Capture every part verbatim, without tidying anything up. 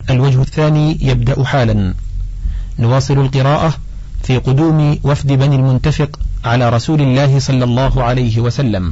الوجه الثاني يبدأ حالا. نواصل القراءة في قدوم وفد بني المنتفق على رسول الله صلى الله عليه وسلم.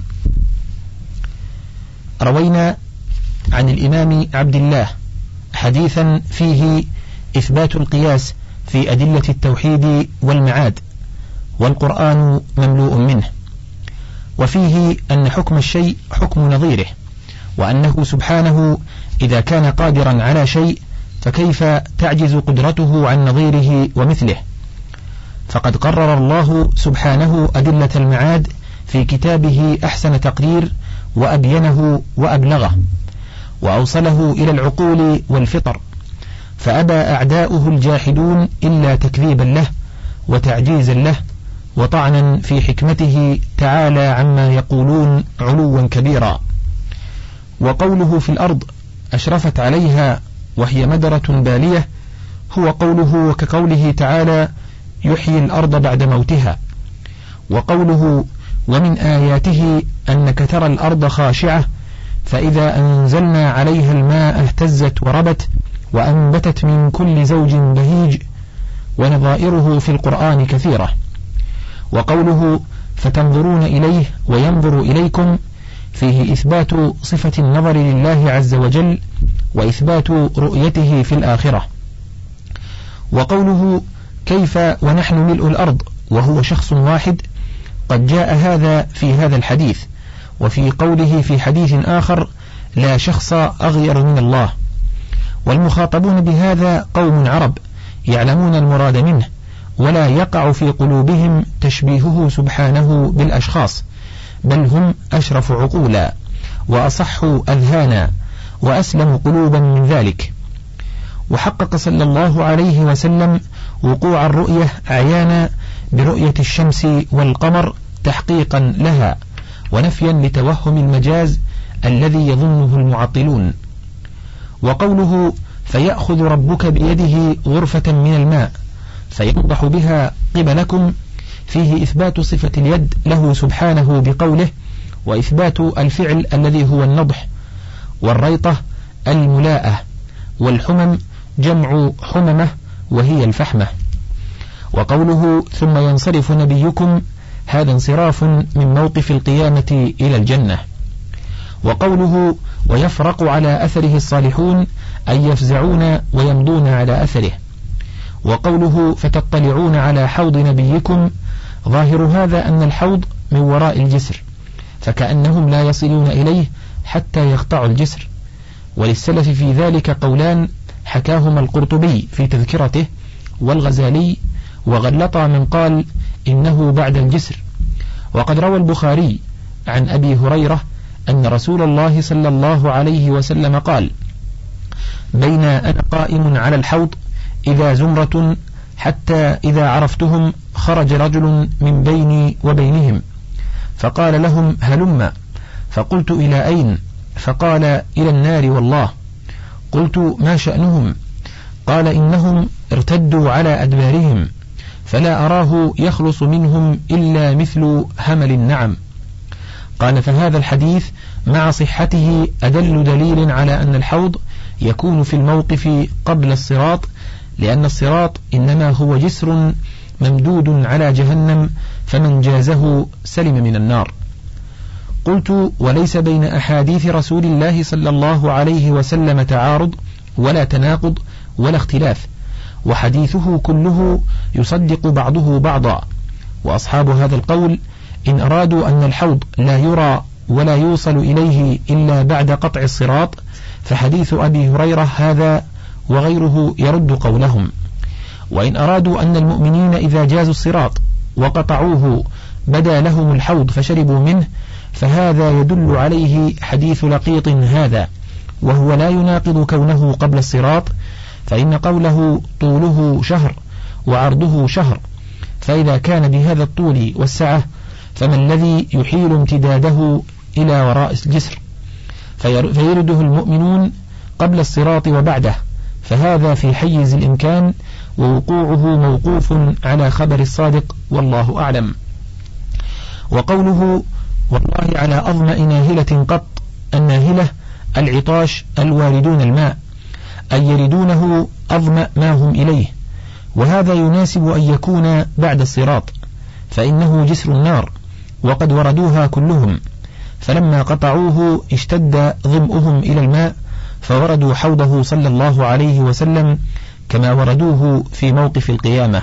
روينا عن الإمام عبد الله حديثا فيه إثبات القياس في أدلة التوحيد والمعاد، والقرآن مملوء منه، وفيه أن حكم الشيء حكم نظيره، وأنه سبحانه إذا كان قادرا على شيء فكيف تعجز قدرته عن نظيره ومثله. فقد قرر الله سبحانه أدلة المعاد في كتابه أحسن تقرير، وأبينه وأبلغه، وأوصله إلى العقول والفطر، فأبى أعداؤه الجاحدون إلا تكذيبا له وتعجيزا له وطعنا في حكمته تعالى عما يقولون علوا كبيرا. وقوله في الأرض أشرفت عليها وهي مدرة بالية هو قوله وكقوله تعالى يحيي الأرض بعد موتها. وقوله ومن آياته أنك ترى الأرض خاشعة فإذا أنزلنا عليها الماء اهتزت وربت وأنبتت من كل زوج بهيج، ونظائره في القرآن كثيرة. وقوله فتنظرون إليه وينظر إليكم فيه إثبات صفة النظر لله عز وجل وإثبات رؤيته في الآخرة. وقوله كيف ونحن ملء الأرض وهو شخص واحد قد جاء هذا في هذا الحديث، وفي قوله في حديث آخر لا شخص أغير من الله. والمخاطبون بهذا قوم عرب يعلمون المراد منه، ولا يقع في قلوبهم تشبيهه سبحانه بالأشخاص، بل هم أشرف عقولا وأصح أذهانا وأسلم قلوبا من ذلك. وحقق صلى الله عليه وسلم وقوع الرؤية أعيانا برؤية الشمس والقمر تحقيقا لها ونفيا لتوهم المجاز الذي يظنه المعطلون. وقوله فيأخذ ربك بيده غرفة من الماء فينضح بها قبلكم فيه إثبات صفة اليد له سبحانه بقوله، وإثبات الفعل الذي هو النضح. والريطة الملاءة، والحمم جمع حممة وهي الفحمة. وقوله ثم ينصرف نبيكم هذا انصراف من موقف القيامة إلى الجنة. وقوله ويفرق على أثره الصالحون أي يفزعون ويمضون على أثره. وقوله فتطلعون على حوض نبيكم ظاهر هذا أن الحوض من وراء الجسر، فكأنهم لا يصلون إليه حتى يقطعوا الجسر. وللسلف في ذلك قولان حكاهما القرطبي في تذكرته والغزالي، وغلط من قال إنه بعد الجسر. وقد روى البخاري عن أبي هريرة أن رسول الله صلى الله عليه وسلم قال بين أنا قائم على الحوض إذا زمرة حتى إذا عرفتهم خرج رجل من بيني وبينهم فقال لهم هلم، فقلت إلى أين؟ فقال إلى النار والله. قلت ما شأنهم؟ قال إنهم ارتدوا على أدبارهم فلا أراه يخلص منهم إلا مثل همل النعم. قال فهذا الحديث مع صحته أدل دليل على أن الحوض يكون في الموقف قبل الصراط، لأن الصراط إنما هو جسر ممدود على جهنم فمن جازه سلم من النار. قلت وليس بين أحاديث رسول الله صلى الله عليه وسلم تعارض ولا تناقض ولا اختلاف، وحديثه كله يصدق بعضه بعضا. وأصحاب هذا القول إن أرادوا أن الحوض لا يرى ولا يوصل إليه إلا بعد قطع الصراط فحديث أبي هريرة هذا وغيره يرد قولهم. وإن أرادوا أن المؤمنين إذا جازوا الصراط وقطعوه بدا لهم الحوض فشربوا منه فهذا يدل عليه حديث لقيط هذا، وهو لا يناقض كونه قبل الصراط، فإن قوله طوله شهر وعرضه شهر، فإذا كان بهذا الطول والسعة فما الذي يحيل امتداده إلى وراء الجسر فيرده المؤمنون قبل الصراط وبعده، فهذا في حيز الإمكان ووقوعه موقوف على خبر الصادق والله أعلم. وقوله والله على أظمأ ناهلة قط، الناهلة العطاش الواردون الماء، أي يردونه أظمأ ما هم إليه، وهذا يناسب أن يكون بعد الصراط، فإنه جسر النار وقد وردوها كلهم، فلما قطعوه اشتد ظمئهم إلى الماء فوردوا حوضه صلى الله عليه وسلم كما وردوه في موقف القيامة.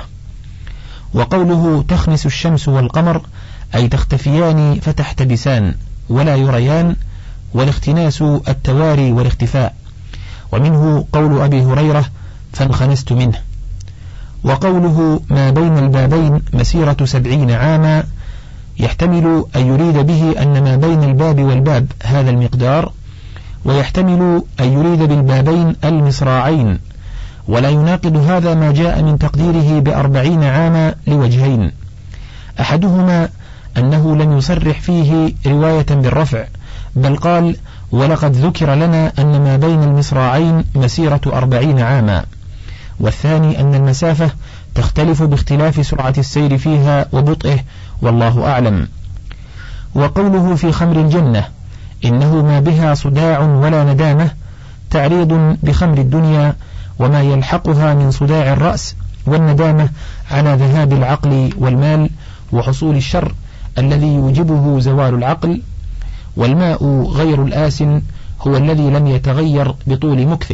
وقوله تخنس الشمس والقمر أي تختفيان فتحتبسان ولا يريان، والاختناس التواري والاختفاء، ومنه قول أبي هريرة فانخنست منه. وقوله ما بين البابين مسيرة سبعين عاما يحتمل أن يريد به أن ما بين الباب والباب هذا المقدار، ويحتمل أن يريد بالبابين المصراعين، ولا يناقض هذا ما جاء من تقديره بأربعين عاما لوجهين. أحدهما أنه لم يصرح فيه رواية بالرفع، بل قال ولقد ذكر لنا أن ما بين المصراعين مسيرة أربعين عاما. والثاني أن المسافة تختلف باختلاف سرعة السير فيها وبطئه، والله أعلم. وقوله في خمر الجنة إنه ما بها صداع ولا ندامة تعريض بخمر الدنيا وما يلحقها من صداع الرأس والندامة على ذهاب العقل والمال وحصول الشر الذي يوجبه زوال العقل، والماء غير الآسن هو الذي لم يتغير بطول مكثه.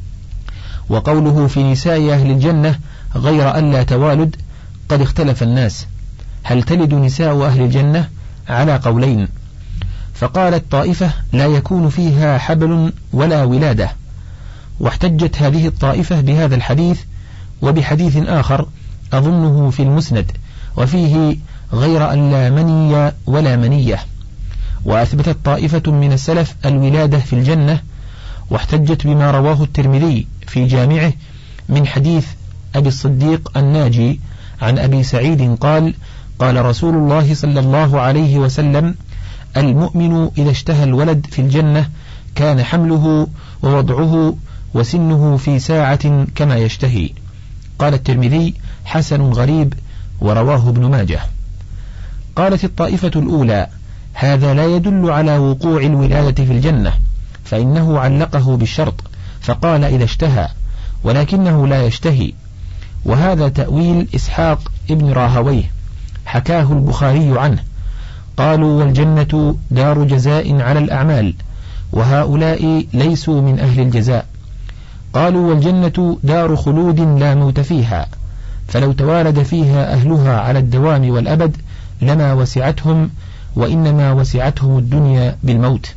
وقوله في نساء أهل الجنة غير ألا توالد قد اختلف الناس، هل تلد نساء أهل الجنة؟ على قولين، فقالت طائفة لا يكون فيها حبل ولا ولادة، واحتجت هذه الطائفة بهذا الحديث وبحديث آخر أظنه في المسند وفيه غير أن لا مني ولا منية. وأثبتت طائفة من السلف الولادة في الجنة، واحتجت بما رواه الترمذي في جامعه من حديث أبي الصديق الناجي عن أبي سعيد قال قال رسول الله صلى الله عليه وسلم المؤمن إذا اشتهى الولد في الجنة كان حمله ووضعه وسنه في ساعة كما يشتهي. قال الترمذي حسن غريب، ورواه ابن ماجه. قالت الطائفة الأولى هذا لا يدل على وقوع الولادة في الجنة، فإنه علقه بالشرط فقال إذا اشتهى، ولكنه لا يشتهي، وهذا تأويل إسحاق ابن راهويه حكاه البخاري عنه. قالوا والجنة دار جزاء على الأعمال، وهؤلاء ليسوا من أهل الجزاء. قالوا والجنة دار خلود لا موت فيها، فلو توالد فيها أهلها على الدوام والأبد لما وسعتهم، وإنما وسعتهم الدنيا بالموت.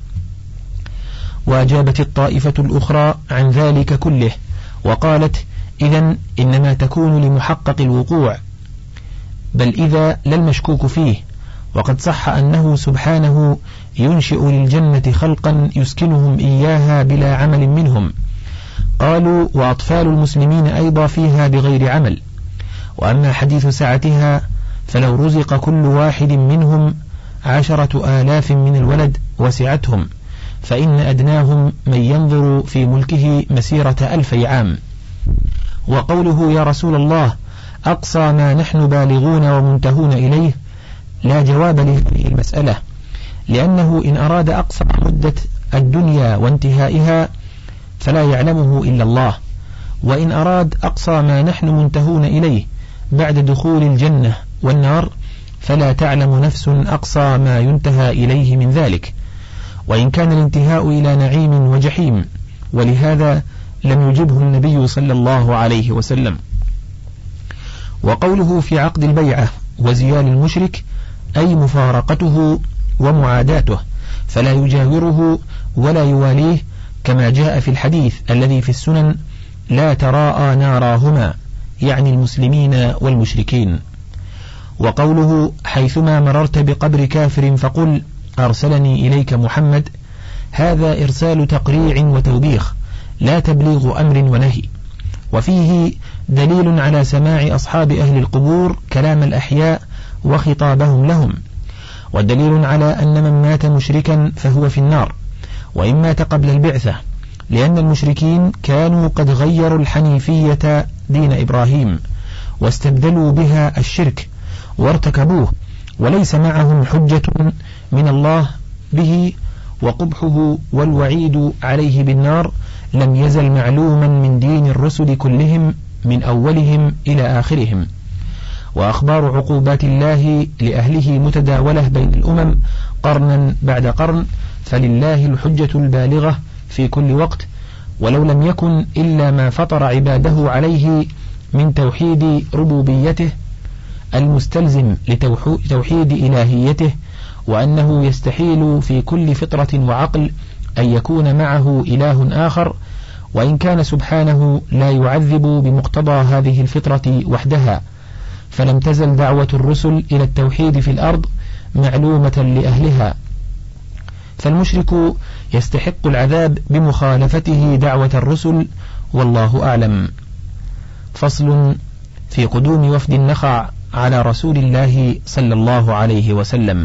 وأجابت الطائفة الأخرى عن ذلك كله وقالت إذن إنما تكون لمحقق الوقوع، بل إذا لا المشكوك فيه، وقد صح أنه سبحانه ينشئ للجنة خلقا يسكنهم إياها بلا عمل منهم. قالوا وأطفال المسلمين أيضا فيها بغير عمل. وأما حديث سعتها فلو رزق كل واحد منهم عشرة آلاف من الولد وسعتهم، فإن أدناهم من ينظر في ملكه مسيرة ألفي عام. وقوله يا رسول الله أقصى ما نحن بالغون ومنتهون إليه لا جواب لهذه المسألة، لأنه إن أراد أقصى مدة الدنيا وانتهائها فلا يعلمه إلا الله، وإن أراد أقصى ما نحن منتهون إليه بعد دخول الجنة والنار فلا تعلم نفس أقصى ما ينتهى إليه من ذلك، وإن كان الانتهاء إلى نعيم وجحيم، ولهذا لم يجبه النبي صلى الله عليه وسلم. وقوله في عقد البيعة وزيال المشرك أي مفارقته ومعاداته، فلا يجاوره ولا يواليه، كما جاء في الحديث الذي في السنن لا تراءى ناراهما، يعني المسلمين والمشركين. وقوله حيثما مررت بقبر كافر فقل أرسلني إليك محمد، هذا إرسال تقريع وتوبيخ لا تبليغ أمر ونهي، وفيه دليل على سماع أصحاب أهل القبور كلام الأحياء وخطابهم لهم، والدليل على أن من مات مشركا فهو في النار وإن مات قبل البعثة، لأن المشركين كانوا قد غيروا الحنيفية دين إبراهيم واستبدلوا بها الشرك وارتكبوه، وليس معهم حجة من الله به، وقبحه والوعيد عليه بالنار لم يزل معلوما من دين الرسل كلهم من أولهم إلى آخرهم. وأخبار عقوبات الله لأهله متداولة بين الأمم قرنا بعد قرن، فلله الحجة البالغة في كل وقت، ولو لم يكن إلا ما فطر عباده عليه من توحيد ربوبيته المستلزم لتوحيد إلهيته، وأنه يستحيل في كل فطرة وعقل أن يكون معه إله آخر، وإن كان سبحانه لا يعذب بمقتضى هذه الفطرة وحدها، فلم تزل دعوة الرسل إلى التوحيد في الأرض معلومة لأهلها، فالمشرك يستحق العذاب بمخالفته دعوة الرسل، والله أعلم. فصل في قدوم وفد النخع على رسول الله صلى الله عليه وسلم.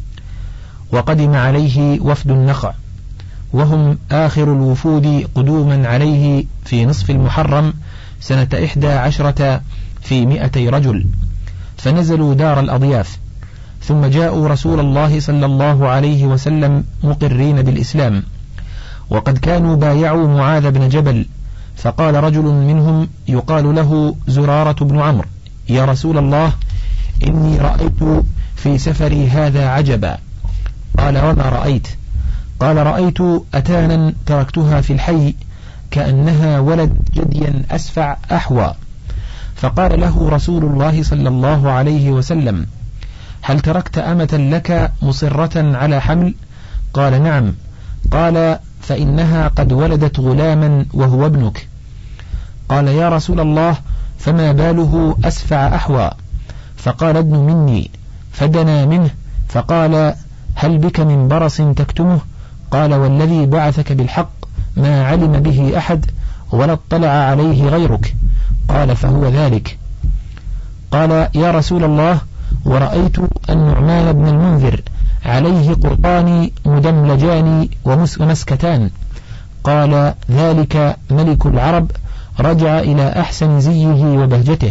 وقدم عليه وفد النخع، وهم آخر الوفود قدوما عليه في نصف المحرم سنة إحدى عشرة في مئتي رجل، فنزلوا دار الأضياف، ثم جاءوا رسول الله صلى الله عليه وسلم مقرين بالإسلام، وقد كانوا بايعوا معاذ بن جبل، فقال رجل منهم يقال له زرارة بن عمرو: يا رسول الله، إني رأيت في سفري هذا عجبا. قال: وما رأيت؟ قال: رأيت أتانا تركتها في الحي كأنها ولد جديا أسفع أحوى. فقال له رسول الله صلى الله عليه وسلم: هل تركت أمة لك مصرة على حمل؟ قال: نعم. قال: فإنها قد ولدت غلاما وهو ابنك. قال: يا رسول الله، فما باله أسفع أحوى؟ فقال: ابن مني. فدنا منه فقال: هل بك من برص تكتمه؟ قال: والذي بعثك بالحق ما علم به أحد ولا اطلع عليه غيرك. قال: فهو ذلك. قال: يا رسول الله، ورأيت النعمان بن المنذر عليه قرطان مدملجان ومسكتان. قال: ذلك ملك العرب رجع إلى أحسن زيه وبهجته.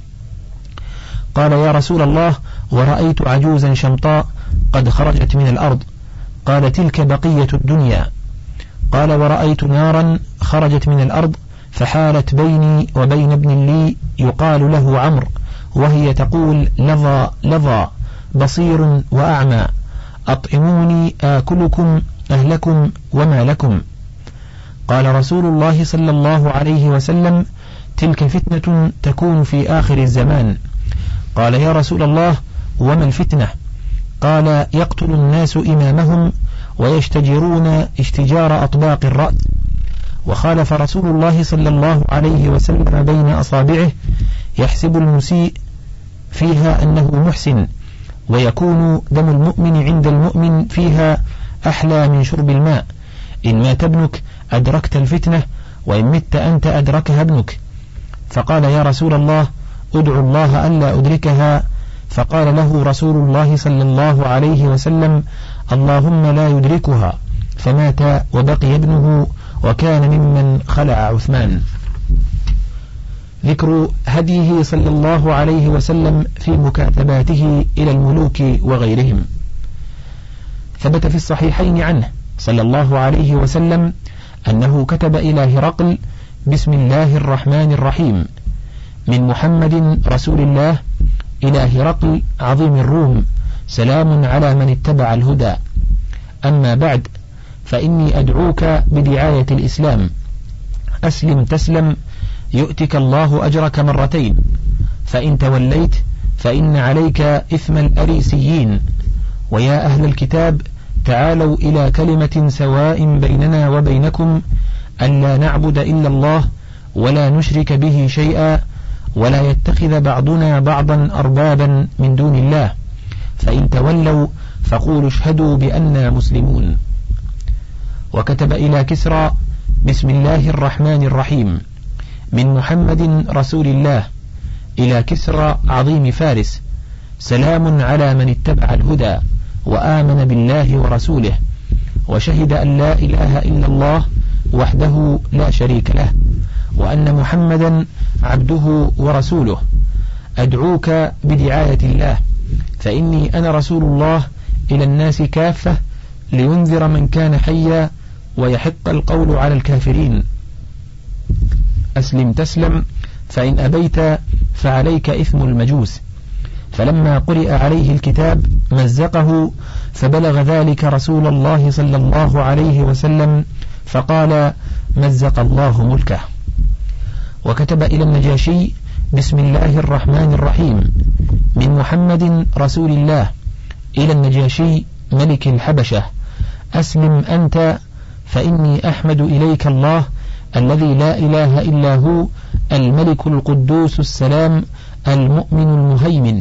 قال: يا رسول الله، ورأيت عجوزا شمطاء قد خرجت من الأرض. قال: تلك بقية الدنيا. قال: ورأيت نارا خرجت من الأرض فحالت بيني وبين ابن لي يقال له عمرو، وهي تقول: لظى لظى بصير وأعمى، أطعموني آكلكم أهلكم وما لكم. قال رسول الله صلى الله عليه وسلم: تلك فتنة تكون في آخر الزمان. قال: يا رسول الله، وما الفتنة؟ قال: يقتل الناس إمامهم ويشتجرون اشتجار أطباق الرأس. وخالف رسول الله صلى الله عليه وسلم بين أصابعه، يحسب المسيء فيها أنه محسن، ويكون دم المؤمن عند المؤمن فيها أحلى من شرب الماء. إن مات ابنك أدركت الفتنة، وإن مت أنت أدركها ابنك. فقال: يا رسول الله، ادعو الله ألا أدركها. فقال له رسول الله صلى الله عليه وسلم: اللهم لا يدركها. فمات وبقي ابنه، وكان ممن خلع عثمان. ذكر هديه صلى الله عليه وسلم في مكاتباته إلى الملوك وغيرهم. ثبت في الصحيحين عنه صلى الله عليه وسلم أنه كتب إلى هرقل: بسم الله الرحمن الرحيم، من محمد رسول الله إلى هرقل عظيم الروم، سلام على من اتبع الهدى. أما بعد، فإني أدعوك بدعاية الإسلام، أسلم تسلم يؤتك الله أجرك مرتين، فإن توليت فإن عليك إثم الأريسيين. ويا أهل الكتاب، تعالوا إلى كلمة سواء بيننا وبينكم، ألا نعبد إلا الله ولا نشرك به شيئا، ولا يتخذ بعضنا بعضا أربابا من دون الله، فإن تولوا فقولوا اشهدوا بأننا مسلمون. وكتب إلى كسرى: بسم الله الرحمن الرحيم، من محمد رسول الله إلى كسرى عظيم فارس، سلام على من اتبع الهدى وآمن بالله ورسوله، وشهد أن لا إله إلا الله وحده لا شريك له، وأن محمدا عبده ورسوله. أدعوك بدعاية الله، فإني أنا رسول الله إلى الناس كافة، لينذر من كان حيا ويحق القول على الكافرين. أسلم تسلم، فإن أبيت فعليك إثم المجوس. فلما قرئ عليه الكتاب مزقه، فبلغ ذلك رسول الله صلى الله عليه وسلم فقال: مزق الله ملكه. وكتب إلى النجاشي: بسم الله الرحمن الرحيم، من محمد رسول الله إلى النجاشي ملك الحبشة: أسلم أنت، فإني أحمد إليك الله الذي لا إله إلا هو، الملك القدوس السلام المؤمن المهيمن،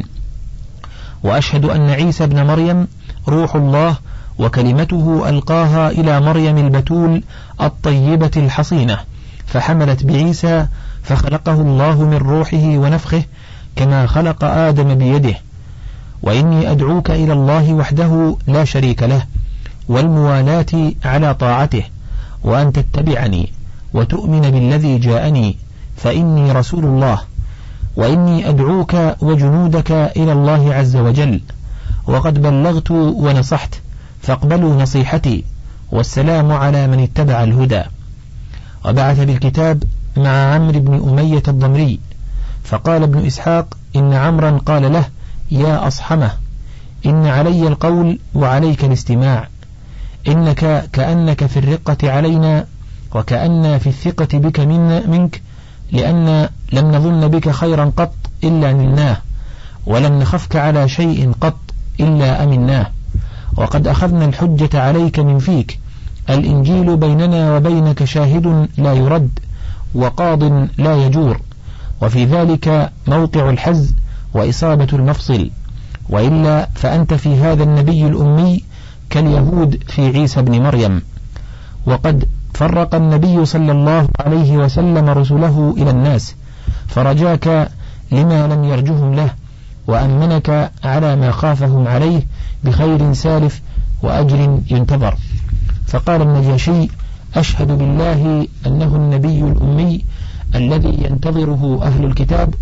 وأشهد أن عيسى ابن مريم روح الله وكلمته ألقاها إلى مريم البتول الطيبة الحصينة، فحملت بعيسى فخلقه الله من روحه ونفخه كما خلق آدم بيده. وإني أدعوك إلى الله وحده لا شريك له، والموالاة على طاعته، وأن تتبعني وتؤمن بالذي جاءني، فإني رسول الله. وإني أدعوك وجنودك إلى الله عز وجل، وقد بلغت ونصحت، فاقبلوا نصيحتي، والسلام على من اتبع الهدى. وبعث بالكتاب مع عمرو بن أمية الضمري، فقال ابن إسحاق: إن عمرا قال له: يا أصحمه، إن علي القول وعليك الاستماع، إنك كأنك في الرقة علينا، وكأن في الثقة بك من منك، لأن لم نظن بك خيرا قط إلا نلناه، ولم نخفك على شيء قط إلا أمناه، وقد أخذنا الحجة عليك من فيك، الإنجيل بيننا وبينك شاهد لا يرد، وقاض لا يجور، وفي ذلك موقع الحز وإصابة المفصل، وإلا فأنت في هذا النبي الأمي كاليهود في عيسى بن مريم. وقد فرق النبي صلى الله عليه وسلم رسله إلى الناس، فرجاك لما لم يرجهم له، وأمنك على ما خافهم عليه بخير سالف وأجر ينتظر. فقال النجاشي: أشهد بالله أنه النبي الأمي الذي ينتظره أهل الكتاب،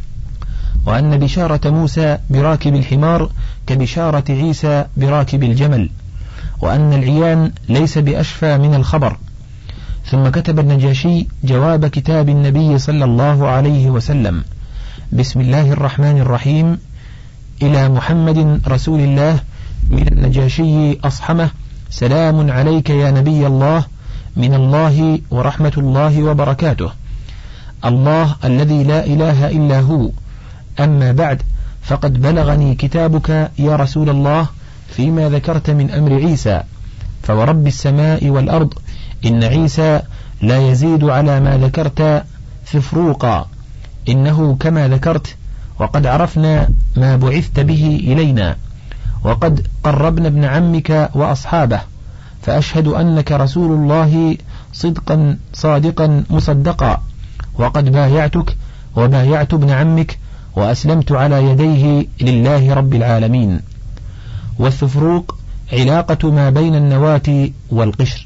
وأن بشارة موسى براكب الحمار كبشارة عيسى براكب الجمل، وأن العيان ليس بأشفى من الخبر. ثم كتب النجاشي جواب كتاب النبي صلى الله عليه وسلم: بسم الله الرحمن الرحيم، إلى محمد رسول الله من النجاشي أصحمه: سلام عليك يا نبي الله، من الله ورحمة الله وبركاته، الله الذي لا إله إلا هو. أما بعد، فقد بلغني كتابك يا رسول الله فيما ذكرت من أمر عيسى، فورب السماء والأرض إن عيسى لا يزيد على ما ذكرت ففروقا، إنه كما ذكرت، وقد عرفنا ما بعثت به إلينا، وقد قربنا ابن عمك وأصحابه، فأشهد أنك رسول الله صدقا صادقا مصدقا، وقد بايعتك وبايعت ابن عمك وأسلمت على يديه لله رب العالمين. والثفروق علاقة ما بين النواة والقشر.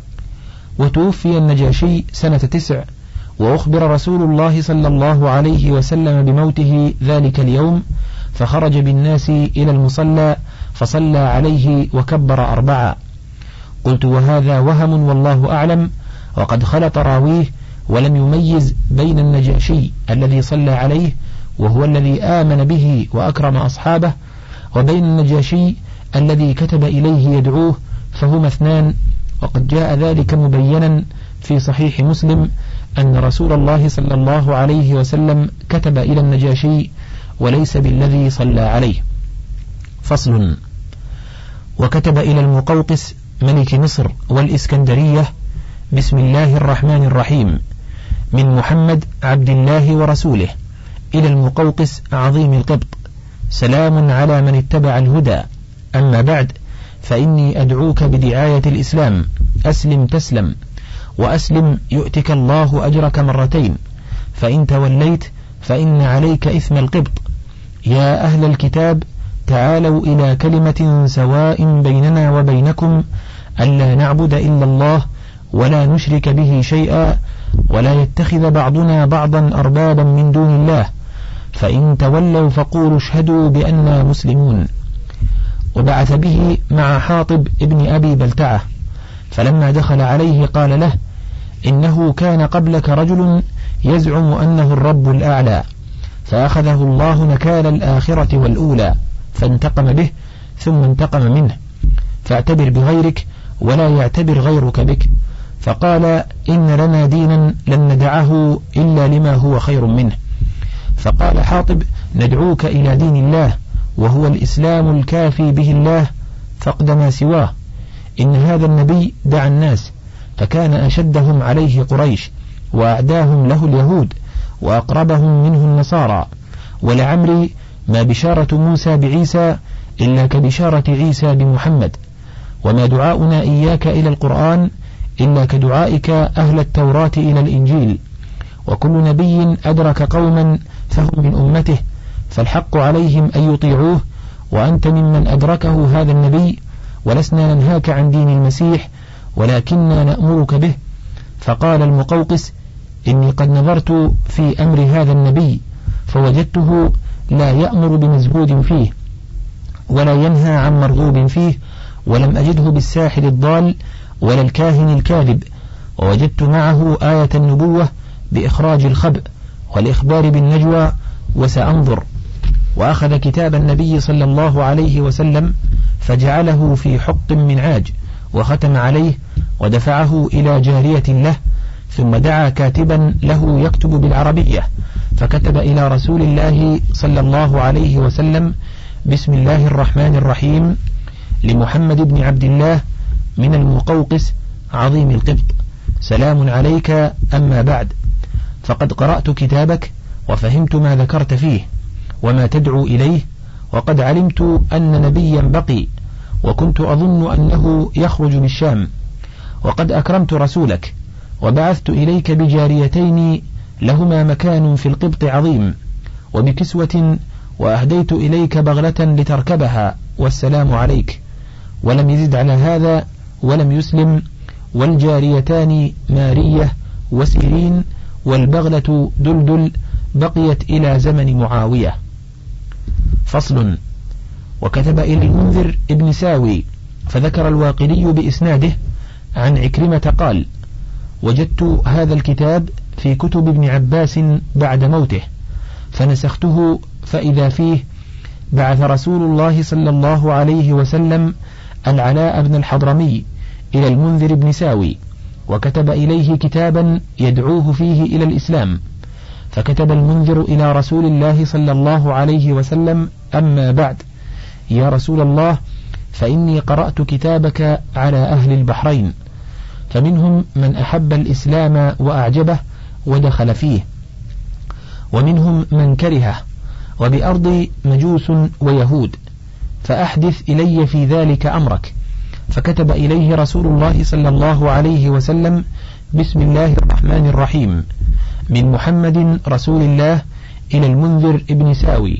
وتوفي النجاشي سنة تسع، وأخبر رسول الله صلى الله عليه وسلم بموته ذلك اليوم، فخرج بالناس إلى المصلى فصلى عليه وكبر أربعة. قلت: وهذا وهم والله أعلم، وقد خلط راويه ولم يميز بين النجاشي الذي صلى عليه وهو الذي آمن به وأكرم أصحابه، وبين النجاشي الذي كتب إليه يدعوه، فهما اثنان. وقد جاء ذلك مبينا في صحيح مسلم أن رسول الله صلى الله عليه وسلم كتب إلى النجاشي وليس بالذي صلى عليه. فصل. وكتب إلى المقوقس ملك مصر والإسكندرية: بسم الله الرحمن الرحيم، من محمد عبد الله ورسوله إلى المقوقس عظيم القبط: سلام على من اتبع الهدى. أما بعد، فإني أدعوك بدعاية الإسلام، أسلم تسلم، وأسلم يؤتك الله أجرك مرتين، فإن توليت فإن عليك إثم القبط. يا أهل الكتاب، تعالوا إلى كلمة سواء بيننا وبينكم، ألا نعبد إلا الله ولا نشرك به شيئا، ولا يتخذ بعضنا بعضا أربابا من دون الله، فإن تولوا فقولوا اشهدوا بأننا مسلمون. وبعث به مع حاطب ابن أبي بلتعة، فلما دخل عليه قال له: إنه كان قبلك رجل يزعم أنه الرب الأعلى، فأخذه الله نكال الآخرة والأولى فانتقم به ثم انتقم منه، فاعتبر بغيرك ولا يعتبر غيرك بك. فقال إن لنا دينا لن ندعه إلا لما هو خير منه. فقال حاطب ندعوك إلى دين الله وهو الإسلام الكافي به الله فقد ما سواه. إن هذا النبي دعا الناس فكان أشدهم عليه قريش وأعداهم له اليهود وأقربهم منه النصارى، ولعمري ما بشارة موسى بعيسى إلا كبشارة عيسى بمحمد، وما دعاؤنا إياك إلى القرآن إلا كدعائك أهل التوراة إلى الإنجيل. وكل نبي أدرك قوما فهم من أمته فالحق عليهم أن يطيعوه، وأنت ممن أدركه هذا النبي، ولسنا ننهاك عن دين المسيح ولكننا نأمرك به. فقال المقوقس إني قد نظرت في أمر هذا النبي فوجدته لا يأمر بمزهود فيه ولا ينهى عن مرغوب فيه، ولم أجده بالساحر الضال ولا الكاهن الكاذب، ووجدت معه آية النبوة بإخراج الخبء والإخبار بالنجوى، وسأنظر. وأخذ كتاب النبي صلى الله عليه وسلم فجعله في حق من عاج وختم عليه ودفعه إلى جارية له، ثم دعا كاتبا له يكتب بالعربية فكتب إلى رسول الله صلى الله عليه وسلم بسم الله الرحمن الرحيم لمحمد بن عبد الله من المقوقس عظيم القبط، سلام عليك، أما بعد، فقد قرأت كتابك وفهمت ما ذكرت فيه وما تدعو إليه، وقد علمت أن نبيا بقي وكنت أظن أنه يخرج بالشام، وقد أكرمت رسولك وبعثت إليك بجاريتين لهما مكان في القبط عظيم وبكسوة، وأهديت إليك بغلة لتركبها، والسلام عليك. ولم يزد على هذا ولم يسلم، والجاريتان مارية وسيرين والبغلة دلدل بقيت إلى زمن معاوية. فصل. وكتب إلى المنذر ابن ساوي فذكر الواقدي بإسناده عن عكرمة قال وجدت هذا الكتاب في كتب ابن عباس بعد موته فنسخته، فإذا فيه بعث رسول الله صلى الله عليه وسلم العلاء بن الحضرمي إلى المنذر بن ساوي وكتب إليه كتابا يدعوه فيه إلى الإسلام، فكتب المنذر إلى رسول الله صلى الله عليه وسلم أما بعد، يا رسول الله، فإني قرأت كتابك على أهل البحرين، فمنهم من أحب الإسلام وأعجبه ودخل فيه، ومنهم من كرهه، وبأرض مجوس ويهود، فأحدث إلي في ذلك أمرك. فكتب إليه رسول الله صلى الله عليه وسلم بسم الله الرحمن الرحيم من محمد رسول الله إلى المنذر ابن ساوي،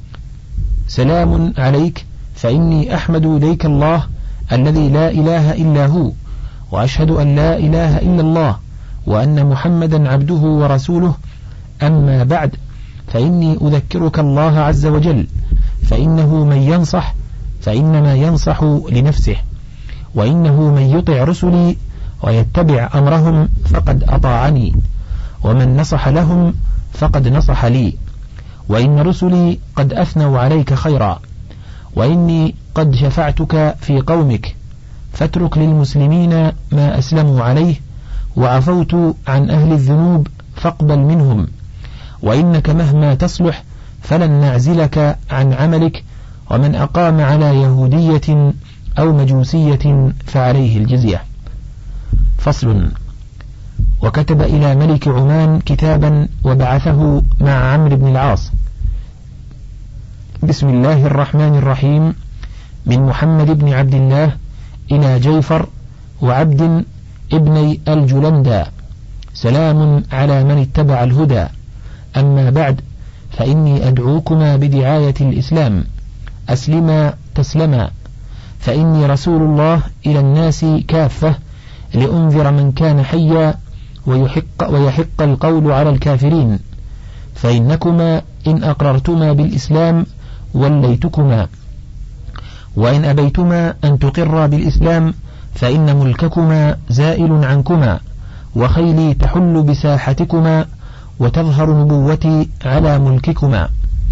سلام عليك، فإني أحمد إليك الله الذي لا إله إلا هو، وأشهد أن لا إله إلا الله وأن محمدا عبده ورسوله، أما بعد، فإني أذكرك الله عز وجل، فإنه من ينصح فإنما ينصح لنفسه، وإنه من يطع رسلي ويتبع أمرهم فقد أطاعني، ومن نصح لهم فقد نصح لي، وإن رسلي قد أثنوا عليك خيرا، وإني قد شفعتك في قومك، فاترك للمسلمين ما أسلموا عليه، وعفوت عن أهل الذنوب فاقبل منهم، وإنك مهما تصلح فلن نعزلك عن عملك، ومن أقام على يهودية أو مجوسية فعليه الجزية. فصل. وكتب إلى ملك عمان كتابا وبعثه مع عمرو بن العاص بسم الله الرحمن الرحيم من محمد بن عبد الله إلى جيفر وعبد ابني الجلندى، سلام على من اتبع الهدى، أما بعد، فإني أدعوكما بدعاية الإسلام، أسلما تسلما، فإني رسول الله إلى الناس كافة لأنذر من كان حيا ويحق, ويحق القول على الكافرين، فإنكما إن أقررتما بالإسلام وليتكما، وإن أبيتما أن تقرا بالإسلام فإن ملككما زائل عنكما، وخيلي تحل بساحتكما، وتظهر نبوتي على ملككما.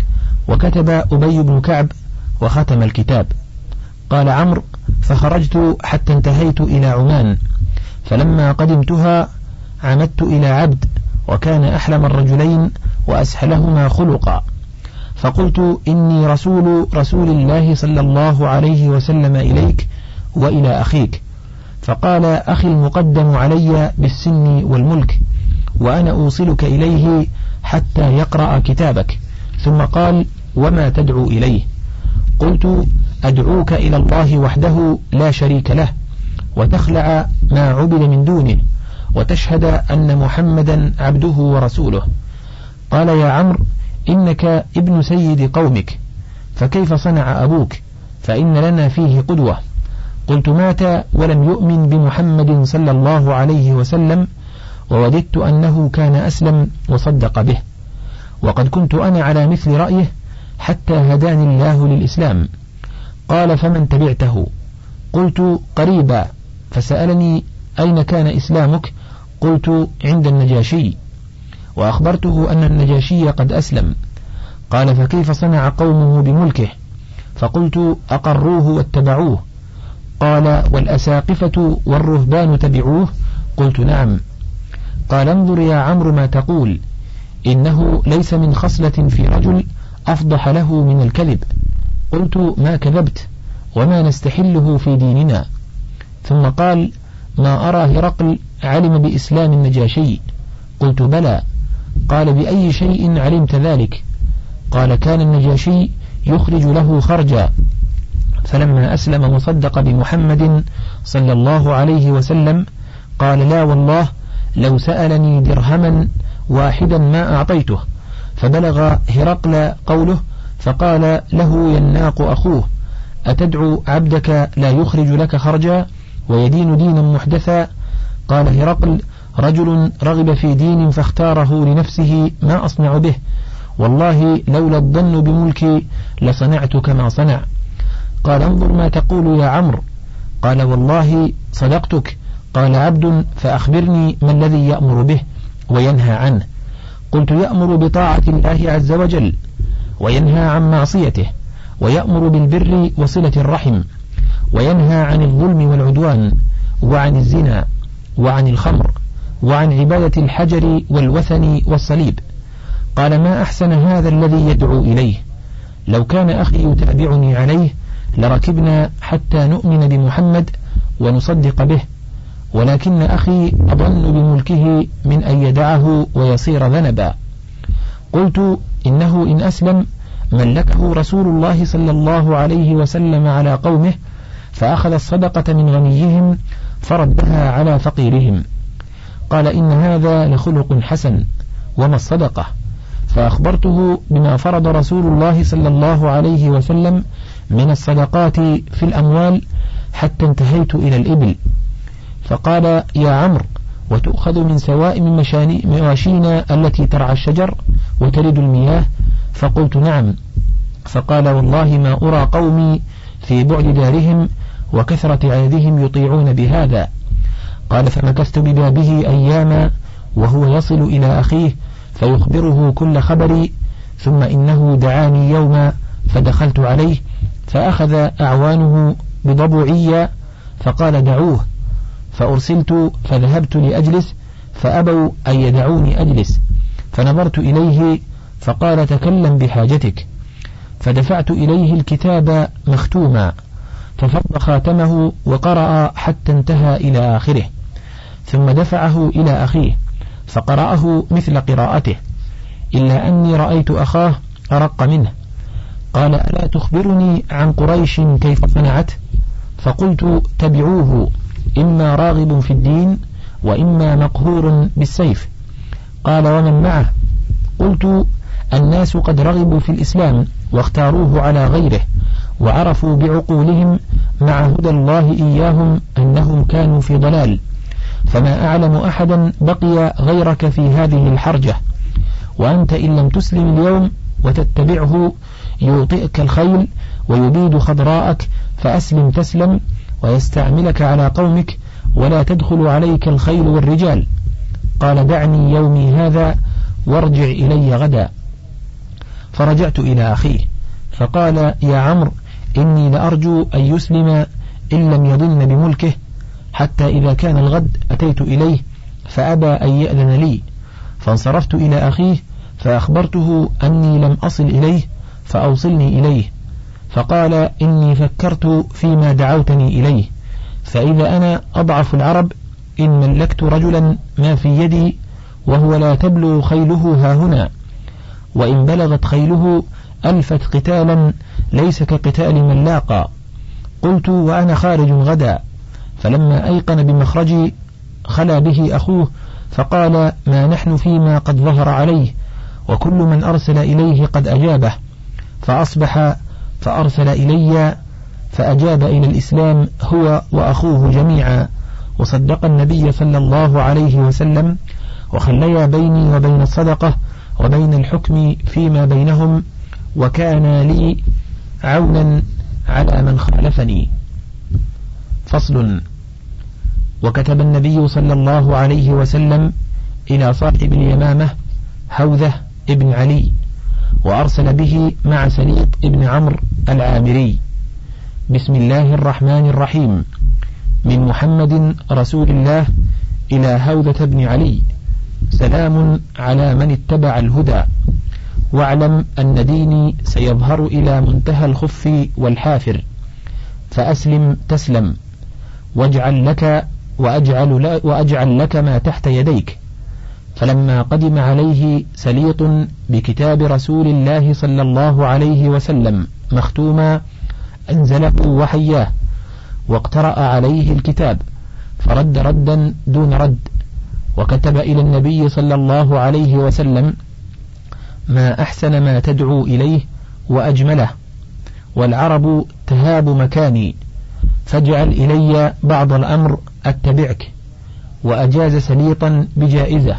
وكتب أبي بن كعب وختم الكتاب. قال عمرو: فخرجت حتى انتهيت إلى عمان، فلما قدمتها عمدت إلى عبد، وكان أحلم الرجلين وأسهلهما خلقا، فقلت: إني رسول رسول الله صلى الله عليه وسلم إليك وإلى أخيك. فقال: أخي المقدم علي بالسن والملك، وأنا أوصلك إليه حتى يقرأ كتابك. ثم قال: وما تدعو إليه؟ قلت: أدعوك إلى الله وحده لا شريك له، وتخلع ما عبد من دونه، وتشهد أن محمدا عبده ورسوله. قال: يا عمرو، إنك ابن سيد قومك، فكيف صنع أبوك؟ فإن لنا فيه قدوة. قلت: مات ولم يؤمن بمحمد صلى الله عليه وسلم، ووددت أنه كان أسلم وصدق به، وقد كنت أنا على مثل رأيه حتى هداني الله للإسلام. قال: فمن تبعته؟ قلت: قريبا. فسألني: أين كان إسلامك؟ قلت: عند النجاشي، وأخبرته أن النجاشي قد أسلم. قال: فكيف صنع قومه بملكه؟ فقلت: أقروه واتبعوه. قال: والأساقفة والرهبان تبعوه؟ قلت: نعم. قال: انظر يا عمرو ما تقول، إنه ليس من خصلة في رجل أفضح له من الكذب. قلت: ما كذبت، وما نستحله في ديننا. ثم قال: ما أرى هرقل علم بإسلام النجاشي. قلت: بلى. قال: بأي شيء علمت ذلك؟ قال: كان النجاشي يخرج له خرجا، فلما أسلم مصدق بمحمد صلى الله عليه وسلم قال: لا والله، لو سألني درهما واحدا ما أعطيته. فبلغ هرقل قوله، فقال له يناق أخوه: أتدعو عبدك لا يخرج لك خرجا ويدين دينا محدثا؟ قال هرقل: رجل رغب في دين فاختاره لنفسه، ما أصنع به؟ والله لولا الظن بملكي لصنعت كما صنع. قال: انظر ما تقول يا عمرو. قال: والله صدقتك. قال: عبد، فأخبرني ما الذي يأمر به وينهى عنه؟ قلت: يأمر بطاعة الله عز وجل، وينهى عن معصيته، ويأمر بالبر وصلة الرحم، وينهى عن الظلم والعدوان، وعن الزنا، وعن الخمر، وعن عبادة الحجر والوثن والصليب. قال: ما أحسن هذا الذي يدعو إليه، لو كان أخي يتابعني عليه لركبنا حتى نؤمن بمحمد ونصدق به، ولكن أخي أظن بملكه من أن يدعه ويصير ذنبا. قلت: إنه إن أسلم ملكه رسول الله صلى الله عليه وسلم على قومه، فأخذ الصدقة من غنيهم فردها على فقيرهم. قال: إن هذا لخلق حسن، وما الصدقة؟ فأخبرته بما فرض رسول الله صلى الله عليه وسلم من الصدقات في الأموال حتى انتهيت إلى الإبل. فقال: يا عمرو، وتؤخذ من سوائم مواشينا التي ترعى الشجر وتلد المياه؟ فقلت: نعم. فقال: والله ما أرى قومي في بعد دارهم وكثرة عددهم يطيعون بهذا. قال: فمكثت ببابه أياما وهو يصل إلى أخيه فيخبره كل خبري، ثم إنه دعاني يوما فدخلت عليه، فأخذ أعوانه بضبعي فقال: دعوه. فأرسلت فذهبت لأجلس، فأبوا أن يدعوني أجلس، فنظرت إليه فقال: تكلم بحاجتك. فدفعت إليه الكتاب مختوما، ففض خاتمه وقرأ حتى انتهى إلى آخره، ثم دفعه إلى أخيه فقرأه مثل قراءته، إلا أني رأيت أخاه أرق منه. قال: ألا تخبرني عن قريش كيف صنعت؟ فقلت: تبعوه، إما راغب في الدين وإما مقهور بالسيف. قال: ومن معه؟ قلت: الناس قد رغبوا في الإسلام واختاروه على غيره، وعرفوا بعقولهم مع هدى الله إياهم أنهم كانوا في ضلال، فما أعلم أحدا بقي غيرك في هذه الحرجة، وأنت إن لم تسلم اليوم وتتبعه يوطئك الخيل ويبيد خضراءك، فأسلم تسلم، ويستعملك على قومك ولا تدخل عليك الخيل والرجال. قال: دعني يومي هذا وارجع إلي غدا. فرجعت إلى أخيه فقال: يا عمرو، إني لأرجو أن يسلم إن لم يضن بملكه، حتى إذا كان الغد أتيت إليه فأبى أن يأذن لي، فانصرفت إلى أخيه فأخبرته أني لم أصل إليه فأوصلني إليه، فقال: إني فكرت فيما دعوتني إليه، فإذا أنا أضعف العرب إن ملكت رجلا ما في يدي وهو لا تبلغ خيله هاهنا، وإن بلغت خيله ألفت قتالا ليس كقتال من لاقى. قلت وأنا خارج غدا، فلما أيقن بمخرجي خلا به أخوه فقال: ما نحن فيما قد ظهر عليه، وكل من أرسل إليه قد أجابه، فأصبح فأرسل إلي فأجاب إلى الإسلام هو وأخوه جميعا، وصدق النبي صلى الله عليه وسلم، وخليا بيني وبين الصدقة وبين الحكم فيما بينهم، وكان لي عونا على من خالفني. فصل. وكتب النبي صلى الله عليه وسلم إلى صاحب اليمامة هوذة ابن علي، وأرسل به مع سليط ابن عمرو العامري: بسم الله الرحمن الرحيم، من محمد رسول الله إلى هوذة بن علي، سلام على من اتبع الهدى، واعلم أن ديني سيظهر إلى منتهى الخف والحافر، فأسلم تسلم، واجعل لك وأجعل, وأجعل لك ما تحت يديك. فلما قدم عليه سليط بكتاب رسول الله صلى الله عليه وسلم مختوما أنزله وحياه، واقترأ عليه الكتاب فرد ردا دون رد، وكتب إلى النبي صلى الله عليه وسلم: ما أحسن ما تدعو إليه وأجمله، والعرب تهاب مكاني، فاجعل إلي بعض الأمر أتبعك. وأجاز سليطا بجائزة،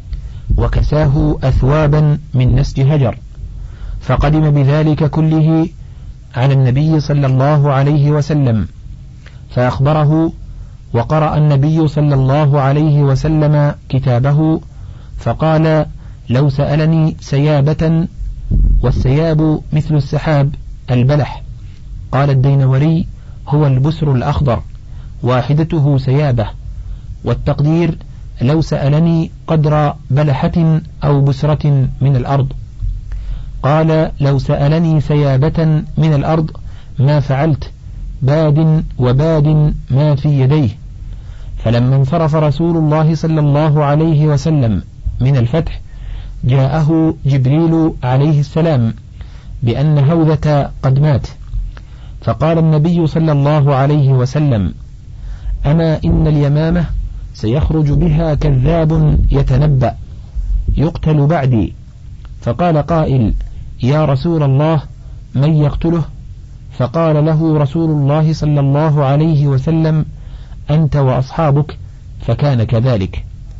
وكساه أثوابا من نسج هجر، فقدم بذلك كله على النبي صلى الله عليه وسلم فأخبره، وقرأ النبي صلى الله عليه وسلم كتابه فقال: لو سألني سيابة، والسياب مثل السحاب البلح. قال الدينوري: هو البسر الأخضر، واحدته سيابة، والتقدير لو سألني قدر بلحة أو بسرة من الأرض. قال: لو سألني سيابة من الأرض ما فعلت، باد وباد ما في يديه. فلما انصرف رسول الله صلى الله عليه وسلم من الفتح جاءه جبريل عليه السلام بأن هوذة قد مات، فقال النبي صلى الله عليه وسلم: أما إن اليمامة سيخرج بها كذاب يتنبأ يقتل بعدي. فقال قائل: يا رسول الله، من يقتله؟ فقال له رسول الله صلى الله عليه وسلم: أنت وأصحابك. فكان كذلك.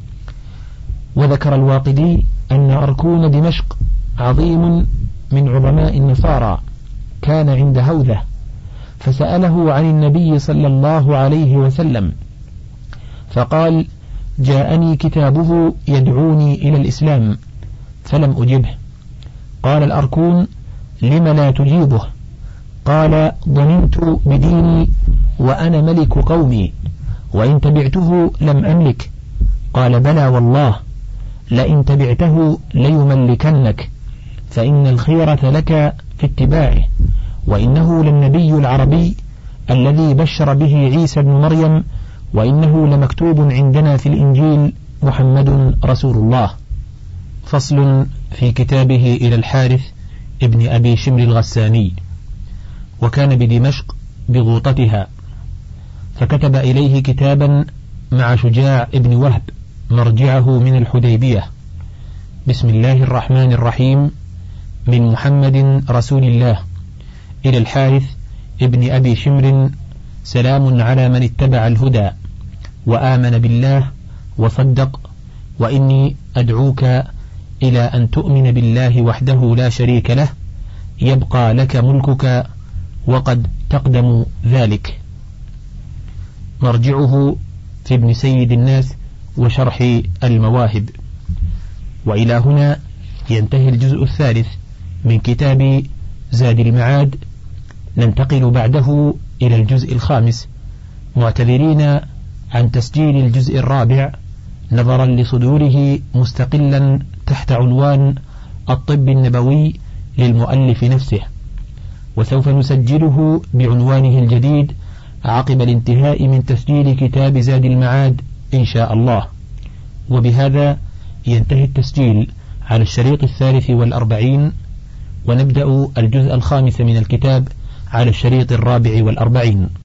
وذكر الواقدي أن أركون دمشق عظيم من عظماء النصارى كان عند هوذة، فسأله عن النبي صلى الله عليه وسلم، فقال: جاءني كتابه يدعوني إلى الإسلام، فلم أجبه. قال الأركون: لم لا تجيبه؟ قال: ظننت بديني وأنا ملك قومي، وإن تبعته لم أملك. قال: بلى والله، لئن تبعته ليملكنك، فإن الخيرة لك في اتباعه، وإنه للنبي العربي الذي بشر به عيسى بن مريم، وإنه لمكتوب عندنا في الإنجيل محمد رسول الله. فصل في كتابه إلى الحارث ابن أبي شمر الغساني. وكان بدمشق بغوطتها، فكتب إليه كتابا مع شجاع ابن وهب مرجعه من الحديبية: بسم الله الرحمن الرحيم، من محمد رسول الله إلى الحارث ابن أبي شمر، سلام على من اتبع الهدى وآمن بالله وصدق، وإني أدعوك إلى أن تؤمن بالله وحده لا شريك له، يبقى لك ملكك وقد تقدم ذلك. مرجعه في ابن سيد الناس وشرح المواهب. وإلى هنا ينتهي الجزء الثالث من كتاب زاد المعاد. ننتقل بعده إلى الجزء الخامس، معتذرين عن تسجيل الجزء الرابع نظرا لصدوره مستقلا تحت عنوان الطب النبوي للمؤلف نفسه، وسوف نسجله بعنوانه الجديد عقب الانتهاء من تسجيل كتاب زاد المعاد إن شاء الله. وبهذا ينتهي التسجيل على الشريط الثالث والأربعين، ونبدأ الجزء الخامس من الكتاب على الشريط الرابع والأربعين.